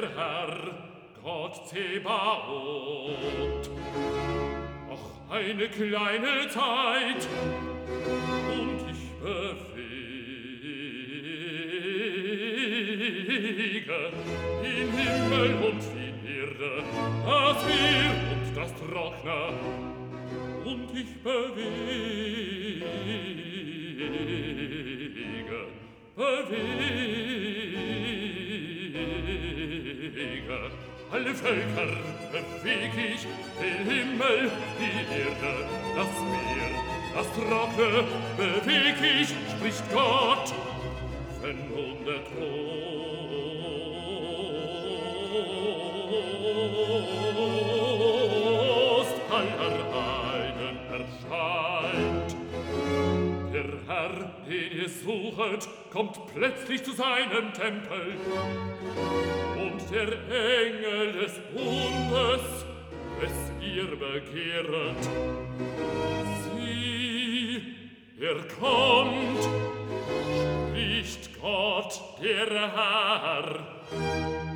der Herr, Gott Zebaoth. Noch eine kleine Zeit, und ich bewege in Himmel und die Erde, das Meer und das Trockne, und ich bewege alle Völker beweg ich, den Himmel, die Erde, das Meer, das Trockne beweg ich, spricht Gott, wenn nun der Trost aller einen erscheint. Der Herr, den ihr suchet, kommt plötzlich zu seinem Tempel, und der Engel des Bundes, des ihr begehret, sieh, kommt, spricht Gott, der Herr.